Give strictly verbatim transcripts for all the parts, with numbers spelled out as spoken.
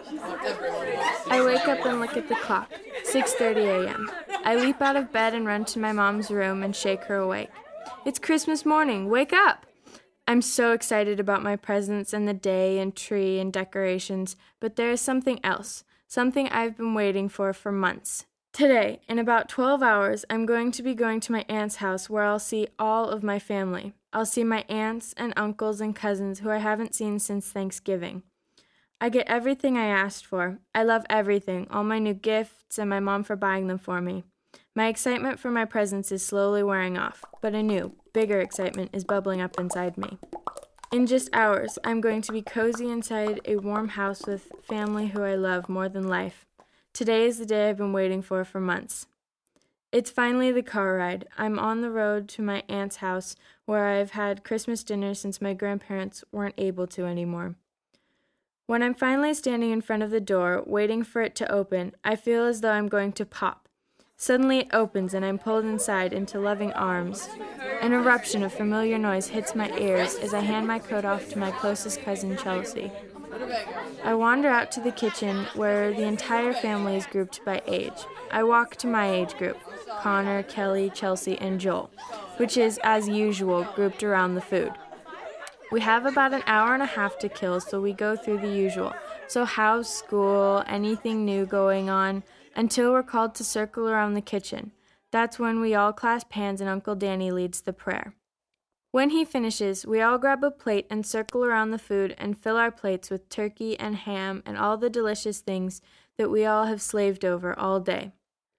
I wake up and look at the clock. six thirty a.m. I leap out of bed and run to my mom's room and shake her awake. It's Christmas morning. Wake up! I'm so excited about my presents and the day and tree and decorations, but there is something else, something I've been waiting for for months. Today, in about twelve hours, I'm going to be going to my aunt's house where I'll see all of my family. I'll see my aunts and uncles and cousins who I haven't seen since Thanksgiving. I get everything I asked for. I love everything, all my new gifts and my mom for buying them for me. My excitement for my presents is slowly wearing off, but a new, bigger excitement is bubbling up inside me. In just hours, I'm going to be cozy inside a warm house with family who I love more than life. Today is the day I've been waiting for for months. It's finally the car ride. I'm on the road to my aunt's house where I've had Christmas dinner since my grandparents weren't able to anymore. When I'm finally standing in front of the door, waiting for it to open, I feel as though I'm going to pop. Suddenly it opens and I'm pulled inside into loving arms. An eruption of familiar noise hits my ears as I hand my coat off to my closest cousin, Chelsea. I wander out to the kitchen where the entire family is grouped by age. I walk to my age group, Connor, Kelly, Chelsea, and Joel, which is, as usual, grouped around the food. We have about an hour and a half to kill, so we go through the usual. So how's school, anything new going on, until we're called to circle around the kitchen. That's when we all clasp hands and Uncle Danny leads the prayer. When he finishes, we all grab a plate and circle around the food and fill our plates with turkey and ham and all the delicious things that we all have slaved over all day.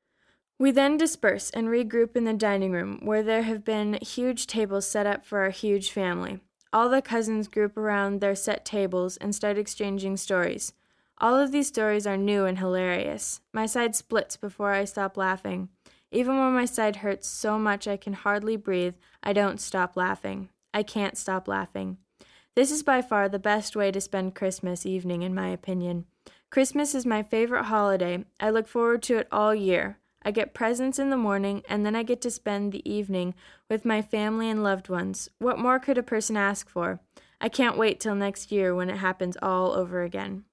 We then disperse and regroup in the dining room, where there have been huge tables set up for our huge family. All the cousins group around their set tables and start exchanging stories. All of these stories are new and hilarious. My side splits before I stop laughing. Even when my side hurts so much I can hardly breathe, I don't stop laughing. I can't stop laughing. This is by far the best way to spend Christmas evening, in my opinion. Christmas is my favorite holiday. I look forward to it all year. I get presents in the morning, and then I get to spend the evening with my family and loved ones. What more could a person ask for? I can't wait till next year when it happens all over again.